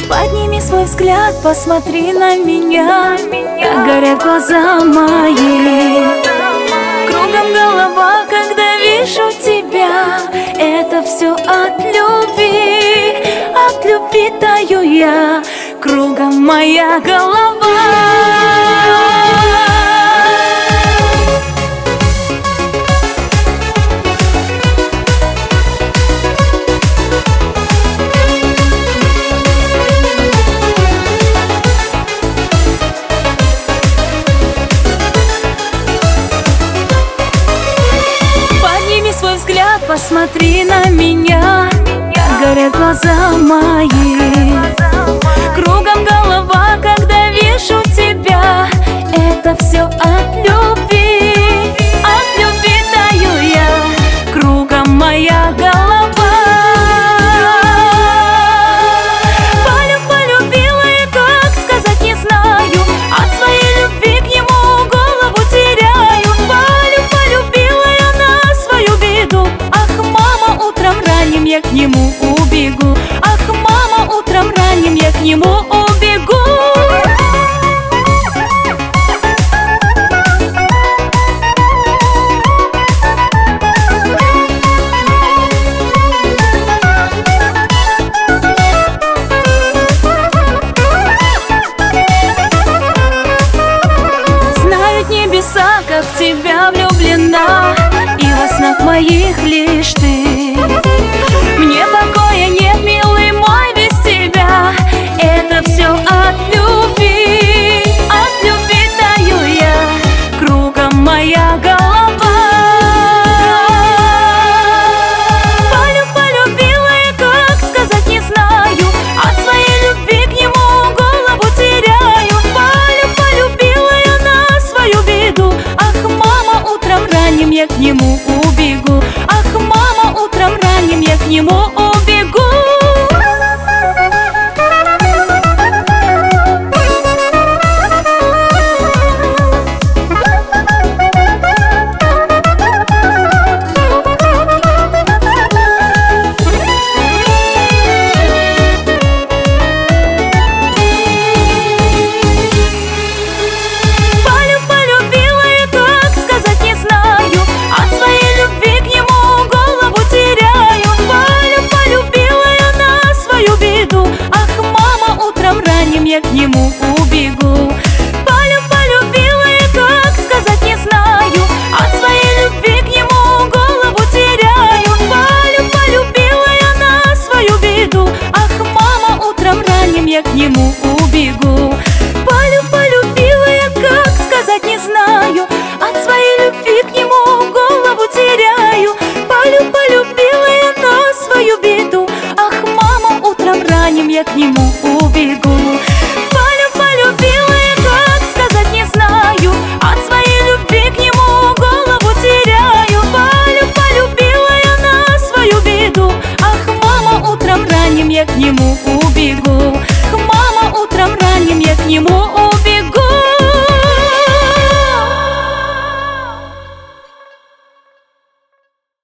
Подними свой взгляд, посмотри на меня, как горят глаза мои. Кругом голова, когда вижу тебя. Это все от любви таю я. Кругом моя голова. Посмотри на меня, как горят глаза мои. Кругом голова, когда вижу тебя. Это все от любви таю я. Кругом моя голова. Полюбила и как сказать не знаю. От своей любви к нему голову теряю. Полюбила я на свою беду. Утром ранним я к нему убегу. Ах, мама, утром ранним я к нему убегу. Знают небеса, как в тебя влюблена, и во снах моих лишь ты. Мне покоя нет, милый мой, без тебя. Это все от любви таю я. Кругом моя голова. Полюбила я, как сказать не знаю. От своей любви к нему голову теряю. Полюбила я на свою беду. Ах, мама, утром ранним я к нему убегу. Ах, мама, утром ранним я к нему убегу. Я к нему убегу. Полюбила я, как сказать не знаю. От своей любви к нему голову теряю. Полюбила я на свою беду. Ах, мама, утром ранним я к нему убегу. Полюбила я, как сказать не знаю. От своей любви к нему голову теряю. Полюбила я на свою беду. Ах, мама, утром ранним я к нему убегу. Полюбила я, как сказать не знаю. От своей любви к нему голову теряю. Полюбила я на свою беду. Ах, мама, утром ранним я к нему убегу. Мама, утром ранним я к нему убегу.